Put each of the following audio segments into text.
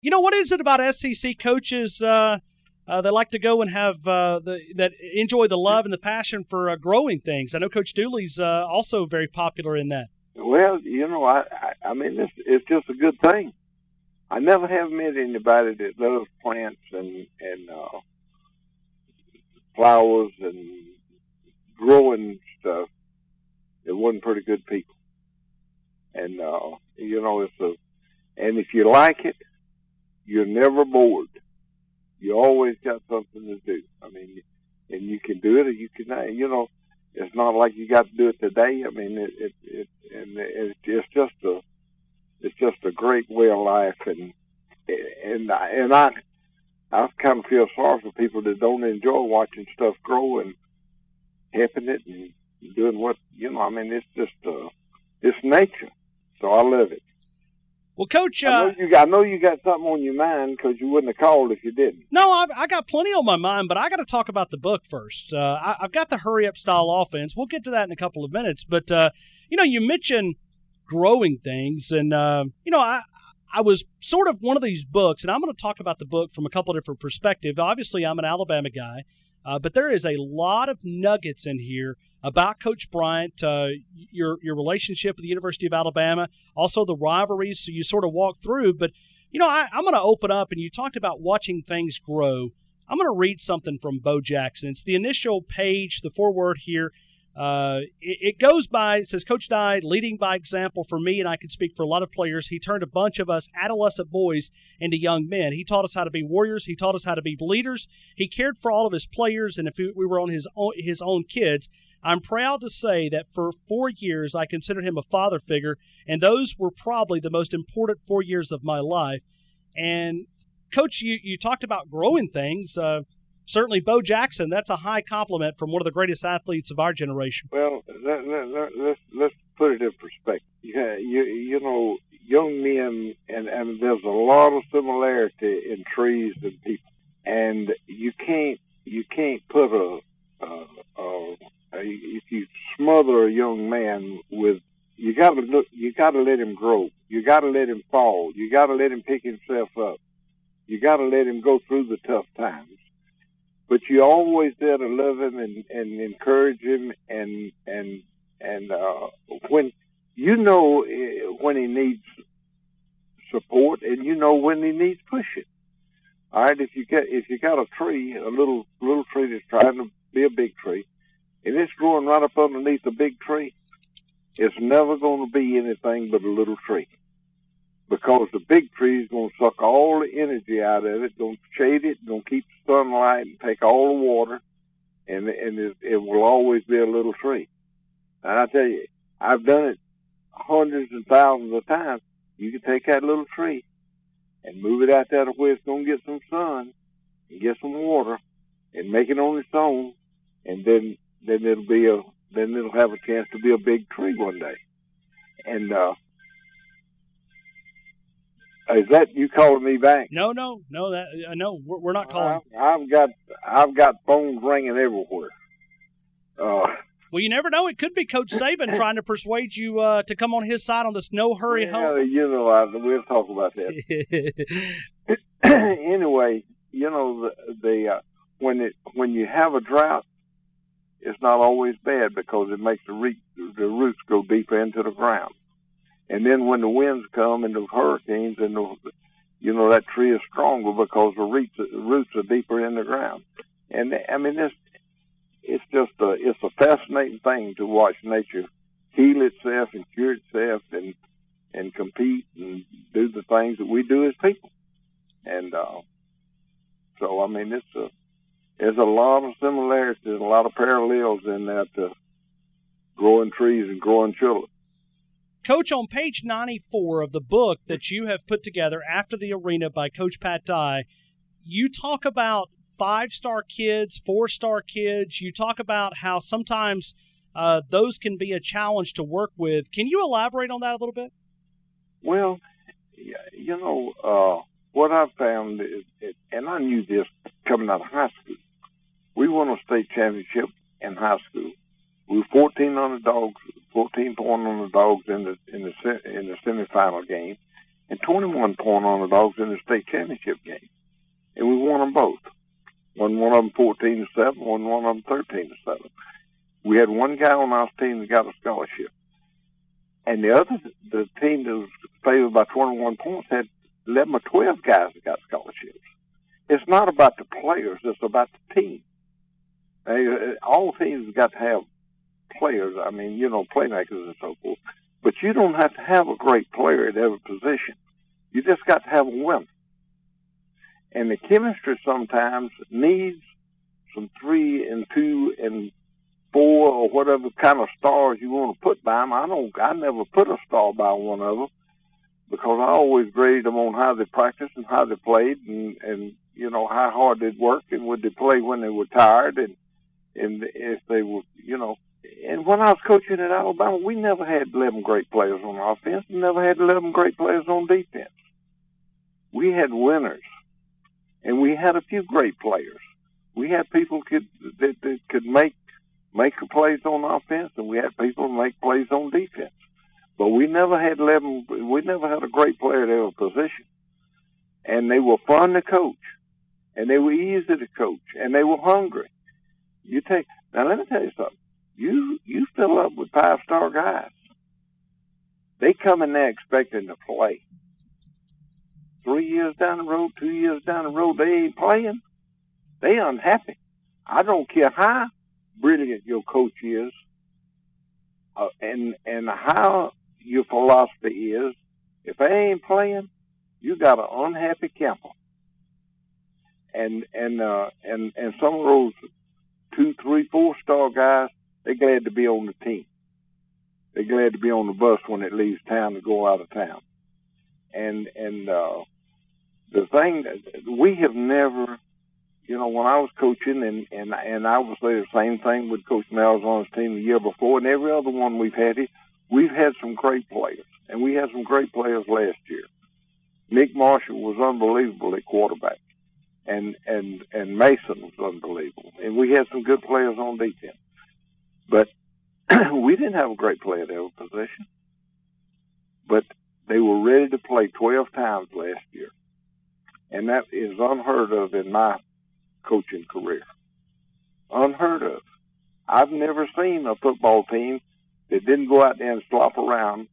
What is it about SEC coaches that like to go and have that enjoy the love and the passion for growing things? I know Coach Dooley's also very popular in that. Well, I mean, it's just a good thing. I never have met anybody that loves plants and flowers and growing stuff that wasn't pretty good people. And and if you like it, you're never bored. You always got something to do. I mean, and you can do it or you can not. It's not like you got to do it today. I mean, it's just a great way of life, and I kind of feel sorry for people that don't enjoy watching stuff grow and helping it and doing what I mean, it's just it's nature. So I love it. Well, Coach, I know you got something on your mind because you wouldn't have called if you didn't. No, I got plenty on my mind, but I got to talk about the book first. I've got the hurry-up style offense. We'll get to that in a couple of minutes. But, you mentioned growing things, and, I was sort of one of these books, and I'm going to talk about the book from a couple of different perspectives. Obviously, I'm an Alabama guy, but there is a lot of nuggets in here about Coach Bryant, your relationship with the University of Alabama, also the rivalries, so you sort of walk through. But, I'm going to open up, and you talked about watching things grow. I'm going to read something from Bo Jackson. It's the initial page, the foreword here. It goes by, it says, Coach Dye, leading by example for me, and I can speak for a lot of players. He turned a bunch of us adolescent boys into young men. He taught us how to be warriors. He taught us how to be leaders. He cared for all of his players, and if we were on his own kids, I'm proud to say that for 4 years I considered him a father figure, and those were probably the most important 4 years of my life. And, Coach, you talked about growing things. Certainly, Bo Jackson, that's a high compliment from one of the greatest athletes of our generation. Well, let's put it in perspective. Yeah, young men, and there's a lot of similarity in trees and people, and you can't put if you smother a young man with, you got to let him grow. You got to let him fall. You got to let him pick himself up. You got to let him go through the tough times. But you always there to love him and encourage him and when when he needs support and when he needs pushing. All right, if you got a tree, a little tree that's trying to be a big tree, and it's growing right up underneath a big tree, it's never going to be anything but a little tree. Because the big tree is going to suck all the energy out of it, going to shade it, going to keep the sunlight and take all the water, and it will always be a little tree. And I tell you, I've done it hundreds and thousands of times. You can take that little tree and move it out there to where it's going to get some sun and get some water and make it on its own, and then it'll have a chance to be a big tree one day. And is that you calling me back? No. That no, we're not calling. I've got phones ringing everywhere. Well, you never know. It could be Coach Saban trying to persuade you to come on his side on this no hurry home. We'll talk about that. Anyway, when you have a drought, it's not always bad because it makes the roots go deeper into the ground. And then when the winds come and the hurricanes, and that tree is stronger because the roots are deeper in the ground. And I mean, it's a fascinating thing to watch nature heal itself and cure itself and compete and do the things that we do as people. And so I mean, there's a lot of similarities, a lot of parallels in that growing trees and growing children. Coach, on page 94 of the book that you have put together, After the Arena by Coach Pat Dye, you talk about 5-star kids, 4-star kids. You talk about how sometimes those can be a challenge to work with. Can you elaborate on that a little bit? Well, what I've found is, and I knew this coming out of high school, we won a state championship in high school. We were 14 point underdogs in the semifinal game, and 21-point underdogs in the state championship game. And we won them both. One of them 14-7, one of them 13-7. We had one guy on our team that got a scholarship. And the team that was favored by 21 points had 11 or 12 guys that got scholarships. It's not about the players, it's about the team. All teams have got to have players, playmakers and so forth. But you don't have to have a great player at every position. You just got to have a winner. And the chemistry sometimes needs some 3 and 2 and 4 or whatever kind of stars you want to put by them. I never put a star by one of them because I always graded them on how they practiced and how they played and how hard they'd work and would they play when they were tired and if they were, And when I was coaching at Alabama, we never had 11 great players on offense and never had 11 great players on defense. We had winners, and we had a few great players. We had people that could make the plays on offense, and we had people make plays on defense. But we never had 11. We never had a great player at every position, and they were fun to coach, and they were easy to coach, and they were hungry. Now let me tell you something. You fill up with 5-star guys. They come in there expecting to play. 3 years down the road, 2 years down the road, they ain't playing. They unhappy. I don't care how brilliant your coach is, and how your philosophy is. If they ain't playing, you got an unhappy camper. And some of those 2, 3, 4-star guys, they're glad to be on the team. They're glad to be on the bus when it leaves town to go out of town. And the thing that we have never, when I was coaching, and I would say the same thing with Coach Malzahn's team the year before, and every other one we've had some great players, and we had some great players last year. Nick Marshall was unbelievable at quarterback, and Mason was unbelievable, and we had some good players on defense. But we didn't have a great player at every position. But they were ready to play 12 times last year. And that is unheard of in my coaching career. Unheard of. I've never seen a football team that didn't go out there and slop around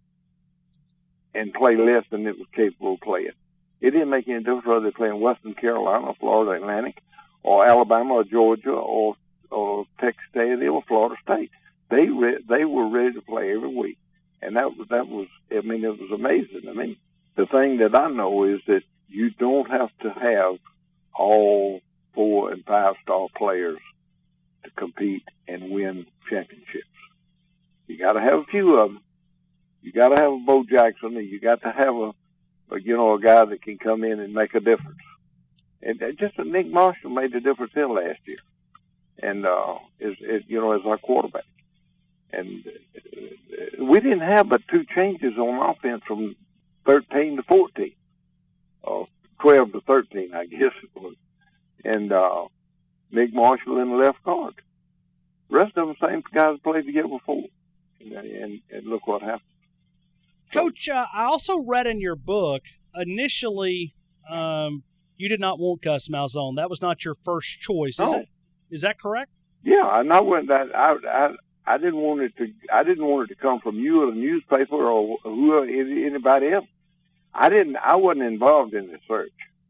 and play less than it was capable of playing. It didn't make any difference whether they play in Western Carolina or Florida Atlantic or Alabama or Georgia or Texas A&M or Florida State. They were ready to play every week. And that was, it was amazing. The thing that I know is that you don't have to have all 4 and 5-star players to compete and win championships. You got to have a few of them. You got to have a Bo Jackson, and you got to have a guy that can come in and make a difference. And just Nick Marshall made the difference in last year, and as our quarterback. And we didn't have but 2 changes on offense from 13 to 14, or 12 to 13, I guess it was. And Nick Marshall in the left guard. The rest of them, same guys played the year before. And look what happened. Coach, I also read in your book, initially, you did not want Gus Malzahn. That was not your first choice. Is that correct? Yeah, and I went that I didn't want it to come from you or the newspaper or anybody else. I wasn't involved in the search,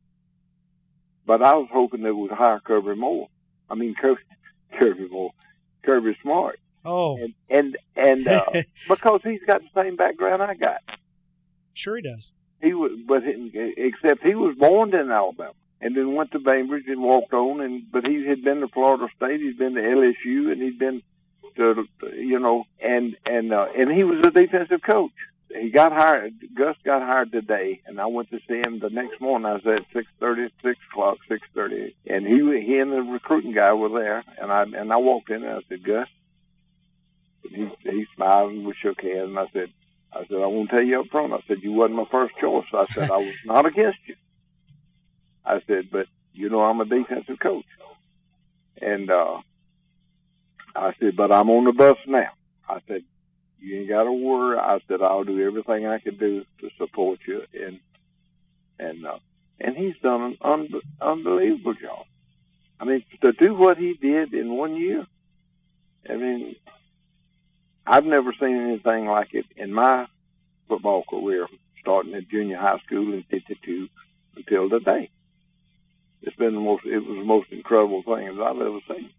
but I was hoping they would hire Kirby Moore. Kirby Smart. Oh, and because he's got the same background I got. Sure, he does. Except he was born in Alabama and then went to Bainbridge and walked on. But he had been to Florida State, he'd been to LSU, and he'd been to and he was a defensive coach. He got hired. Gus got hired today, and I went to see him the next morning. I was at 6:30, and he and the recruiting guy were there, and I walked in and I said, Gus. And he smiled and we shook hands, and I said, I want to tell you up front. I said, you wasn't my first choice. I said, I was not against you. I said, but I'm a defensive coach, and I said, but I'm on the bus now. I said, You ain't got to worry. I said, I'll do everything I can do to support you. And he's done an unbelievable job. I mean, to do what he did in 1 year, I mean, I've never seen anything like it in my football career, starting at junior high school in '52 until today. It was the most incredible thing that I've ever seen.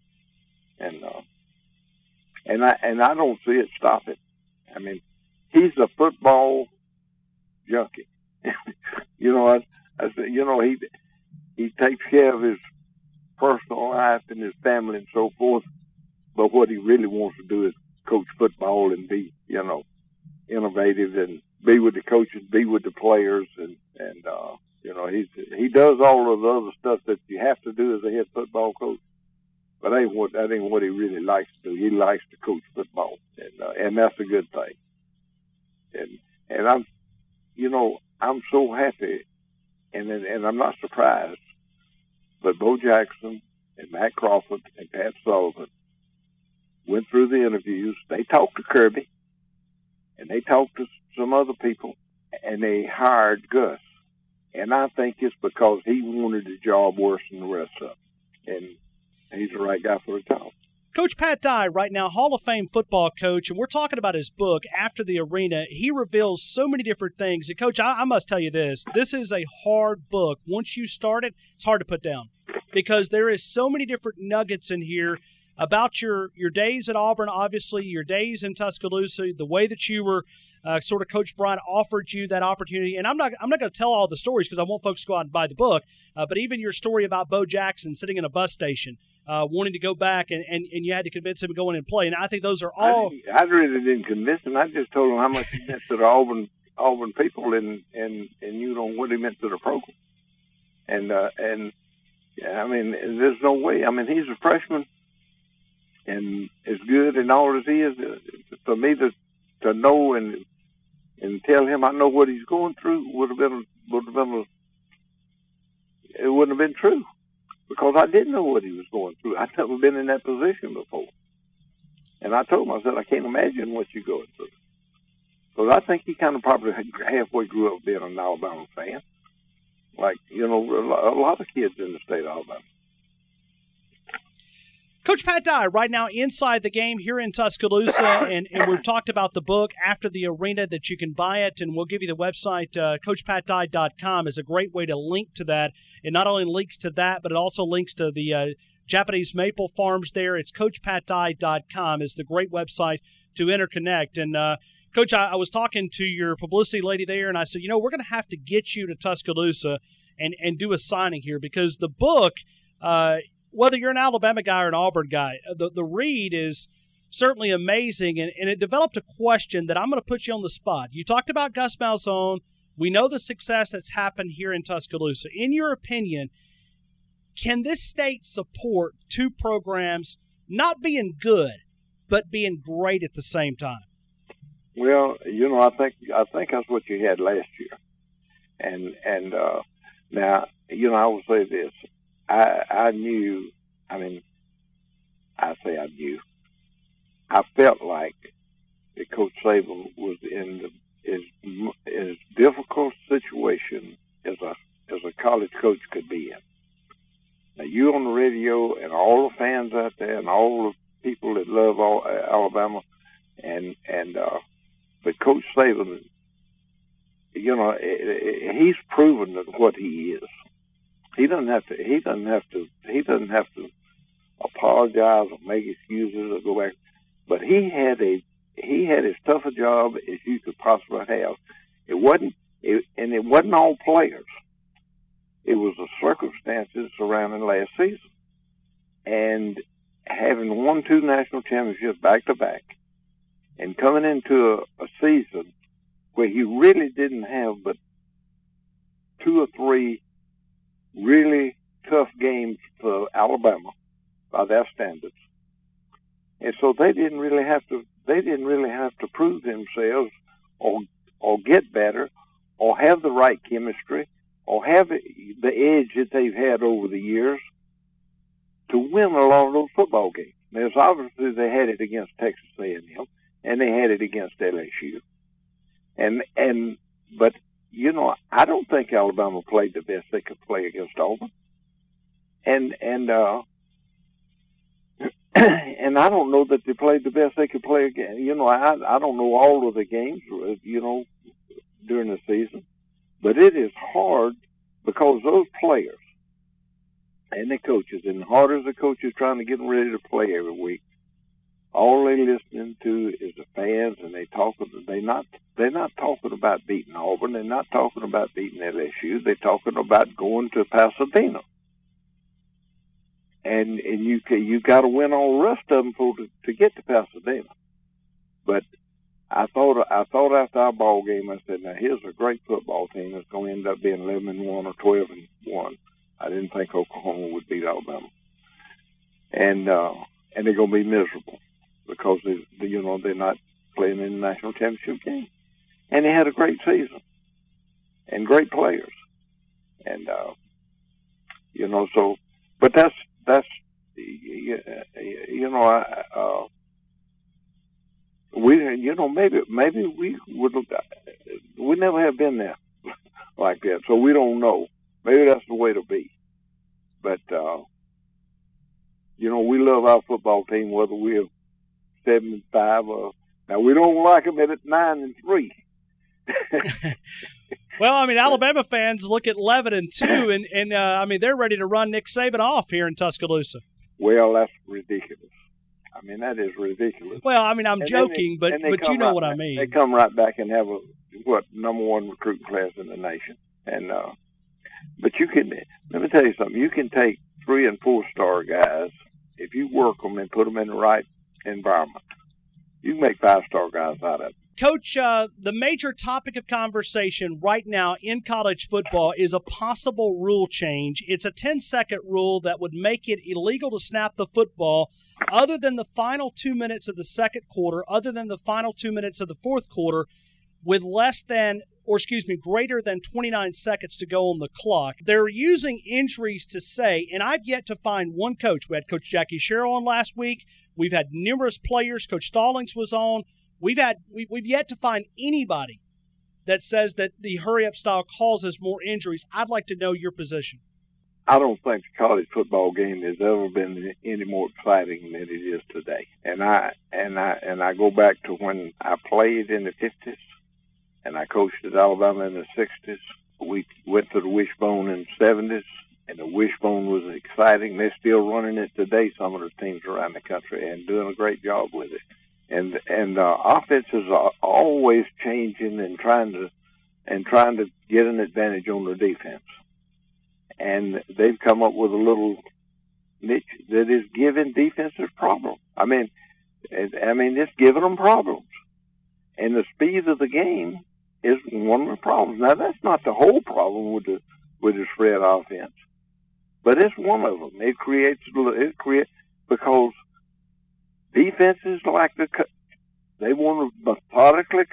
And I don't see it stopping. I mean, he's a football junkie. You know, I said, you know, he takes care of his personal life and his family and so forth, but what he really wants to do is coach football and be, you know, innovative and be with the coaches, be with the players, and you know, he does all of the other stuff that you have to do as a head football coach. But that ain't what he really likes to do. He likes to coach football, and that's a good thing. And I'm, you know, I'm so happy, and I'm not surprised. But Bo Jackson and Matt Crawford and Pat Sullivan went through the interviews. They talked to Kirby, and they talked to some other people, and they hired Gus. And I think it's because he wanted the job worse than the rest of them. And he's the right guy for the job. Coach Pat Dye, right now, Hall of Fame football coach, and we're talking about his book, After the Arena. He reveals so many different things. And, Coach, I must tell you this. This is a hard book. Once you start it, it's hard to put down because there is so many different nuggets in here about your days at Auburn, obviously, your days in Tuscaloosa, the way that you were sort of Coach Bryant offered you that opportunity. And I'm not going to tell all the stories because I want folks to go out and buy the book, but even your story about Bo Jackson sitting in a bus station, wanting to go back, and you had to convince him to go in and play. And I think those are all. I really didn't convince him. I just told him how much he meant to the Auburn people, and you know what he meant to the program. And I mean, there's no way. I mean, he's a freshman, and as good and all as he is, for me to know and tell him I know what he's going through it wouldn't have been true. Because I didn't know what he was going through. I'd never been in that position before. And I told him, I said, I can't imagine what you're going through. Because I think he kind of probably halfway grew up being an Alabama fan. Like, you know, a lot of kids in the state of Alabama. Coach Pat Dye, right now inside the game here in Tuscaloosa, and we've talked about the book, After the Arena, that you can buy it, and we'll give you the website. CoachPatDye.com is a great way to link to that. It not only links to that, but it also links to the Japanese maple farms there. It's CoachPatDye.com is the great website to interconnect. And, Coach, I was talking to your publicity lady there, and I said, you know, we're going to have to get you to Tuscaloosa and do a signing here because the book whether you're an Alabama guy or an Auburn guy, the read is certainly amazing, and it developed a question that I'm going to put you on the spot. You talked about Gus Malzahn. We know the success that's happened here in Tuscaloosa. In your opinion, can this state support two programs not being good, but being great at the same time? Well, you know, I think that's what you had last year, and now, you know, I will say this. I knew. I mean, I felt like that Coach Saban was in as difficult situation as a college coach could be in. Now, you on the radio and all the fans out there and all the people that love Alabama, but Coach Saban, you know, he's proven what he is. He doesn't have to apologize or make excuses or go back. But he had as tough a job as you could possibly have. It wasn't all players. It was the circumstances surrounding last season. And having won 2 national championships back to back and coming into a season where he really didn't have but 2 or 3 really tough games for Alabama by their standards. And so they didn't really have to prove themselves or get better or have the right chemistry or have the edge that they've had over the years to win a lot of those football games. Now, obviously they had it against Texas A&M. and they had it against LSU. But I don't think Alabama played the best they could play against Auburn. And and I don't know that they played the best they could play again. I don't know all of the games, during the season, but it is hard because those players and the coaches, and hard as the coaches trying to get them ready to play every week, all they're listening to is the fans, and they're not talking about beating Auburn. They're not talking about beating LSU. They're talking about going to Pasadena. And you got to win all the rest of them to get to Pasadena. But I thought after our ball game, I said, now here's a great football team that's going to end up being 11-1 or 12-1. I didn't think Oklahoma would beat Alabama, and they're going to be miserable because they're not playing in the national championship game. And they had a great season and great players, and so. But that's maybe we would. We never have been there like that, so we don't know. Maybe that's the way to be. But we love our football team, whether we're 7-5 or now we don't like them at 9-3. Well, Alabama fans look at 11-2, and they're ready to run Nick Saban off here in Tuscaloosa. Well, that's ridiculous. That is ridiculous. Well, I'm joking, but you know what I mean. They come right back and have number one recruiting class in the nation, and but let me tell you something. You can take 3- and 4-star guys if you work them and put them in the right environment. You can make 5-star guys out of them. Coach, the major topic of conversation right now in college football is a possible rule change. It's a 10-second rule that would make it illegal to snap the football other than the final 2 minutes of the second quarter, other than the final 2 minutes of the fourth quarter, with greater than 29 seconds to go on the clock. They're using injuries to say, and I've yet to find one coach. We had Coach Jackie Sherrill on last week. We've had numerous players. Coach Stallings was on. We've yet to find anybody that says that the hurry-up style causes more injuries. I'd like to know your position. I don't think the college football game has ever been any more exciting than it is today. And I go back to when I played in the 50s, and I coached at Alabama in the 60s. We went to the wishbone in the 70s, and the wishbone was exciting. They're still running it today, some of the teams around the country, and doing a great job with it. And offenses are always changing and trying to get an advantage on the defense. And they've come up with a little niche that is giving defenses problems. It's giving them problems. And the speed of the game is one of the problems. Now, that's not the whole problem with the spread offense, but it's one of them. It creates because defenses they want to methodically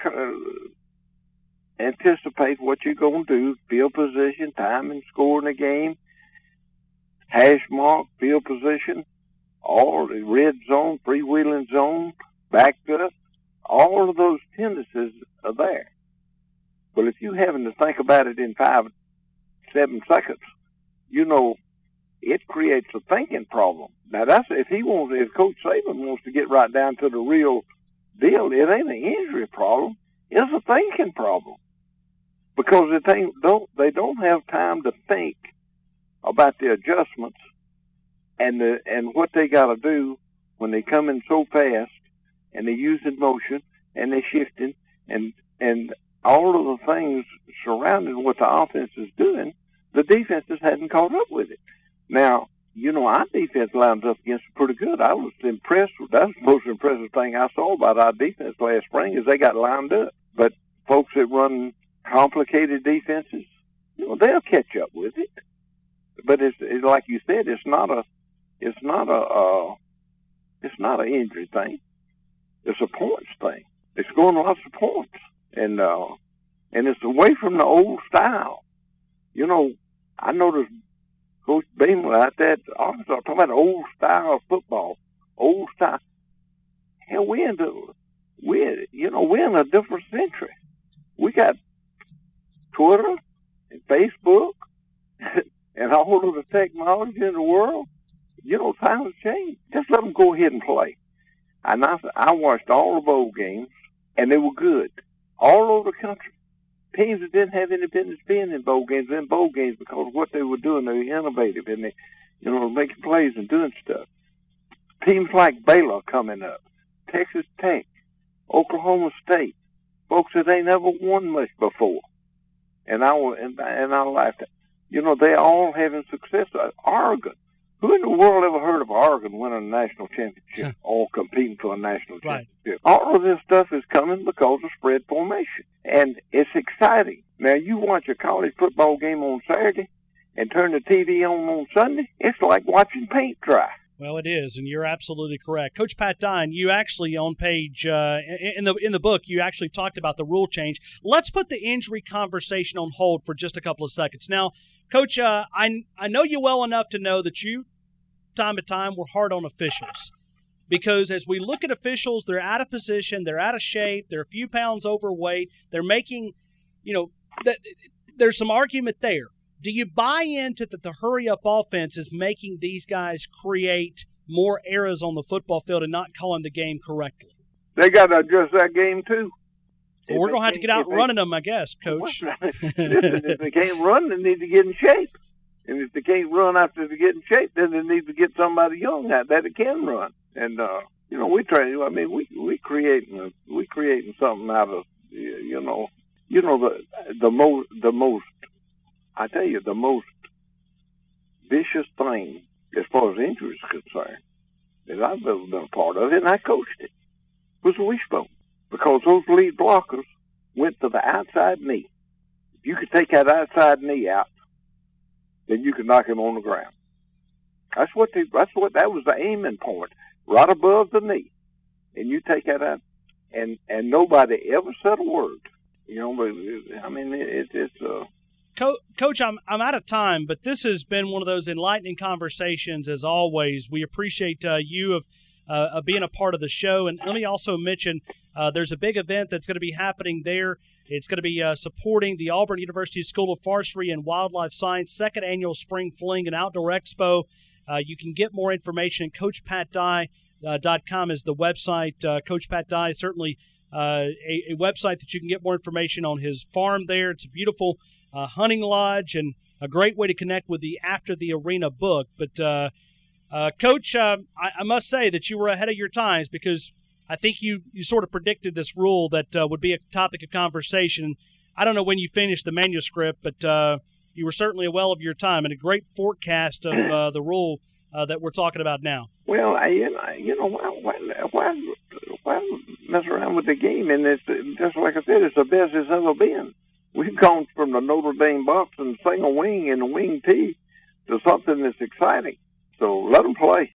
anticipate what you're going to do, field position, time and score in the game, hash mark, field position, all the red zone, freewheeling zone, backed up, all of those tendencies are there. But if you're having to think about it in 5-7 seconds, it creates a thinking problem. Now, if Coach Saban wants to get right down to the real deal, it ain't an injury problem. It's a thinking problem. Because they don't have time to think about the adjustments and what they got to do when they come in so fast and they're using motion and they're shifting and all of the things surrounding what the offense is doing, the defenses hadn't caught up with it. Now, our defense lines up against them pretty good. I was impressed. That's the most impressive thing I saw about our defense last spring is they got lined up. But folks that run complicated defenses, they'll catch up with it. But it's like you said, it's not an injury thing. It's a points thing. It's scoring lots of points, and it's away from the old style. I noticed Coach Beamer out there at Arkansas talking about old style of football, old style. Hell, we we're in a different century. We got Twitter and Facebook and all of the technology in the world. Times have changed. Just let them go ahead and play. And I watched all the bowl games, and they were good all over the country. Teams that didn't have any business being in bowl games because of what they were doing. They were innovative and they, making plays and doing stuff. Teams like Baylor coming up, Texas Tech, Oklahoma State, folks that ain't never won much before. And I laughed at. They're all having success. Oregon. Who in the world ever heard of Oregon winning a national championship or competing for a national championship? Right. All of this stuff is coming because of spread formation. And it's exciting. Now, you watch a college football game on Saturday and turn the TV on Sunday, it's like watching paint dry. Well, it is, and you're absolutely correct. Coach Pat Dye, you actually on page in the book, you actually talked about the rule change. Let's put the injury conversation on hold for just a couple of seconds. Now, Coach, I know you well enough to know that you, time to time, were hard on officials. Because as we look at officials, they're out of position, they're out of shape, they're a few pounds overweight, they're making, there's some argument there. Do you buy into that the hurry-up offense is making these guys create more errors on the football field and not calling the game correctly? They got to adjust that game, too. Well, we're going to have to get out running them, I guess, Coach. Listen, if they can't run, they need to get in shape. And if they can't run after they get in shape, then they need to get somebody young out there that can run. And, we try. I mean, we creating something out of, the most. I tell you, the most vicious thing as far as injury is concerned that I've ever been a part of, and I coached it, was the wishbone. Because those lead blockers went to the outside knee. If you could take that outside knee out, then you could knock him on the ground. That was the aiming point, right above the knee. And you take that out, and nobody ever said a word. Coach, I'm out of time, but this has been one of those enlightening conversations as always. We appreciate you of being a part of the show. And let me also mention there's a big event that's going to be happening there. It's going to be supporting the Auburn University School of Forestry and Wildlife Science second annual Spring Fling and Outdoor Expo. You can get more information. CoachPatDye.com is the website. Coach Pat Dye is certainly a website that you can get more information on his farm there. It's a beautiful hunting lodge and a great way to connect with the After the Arena book. But, Coach, I must say that you were ahead of your times because I think you sort of predicted this rule that would be a topic of conversation. I don't know when you finished the manuscript, but you were certainly well of your time and a great forecast of the rule that we're talking about now. Well, why mess around with the game? And it's just like I said, it's the best it's ever been. We've gone from the Notre Dame Bucks and single wing and the wing tee to something that's exciting. So let them play.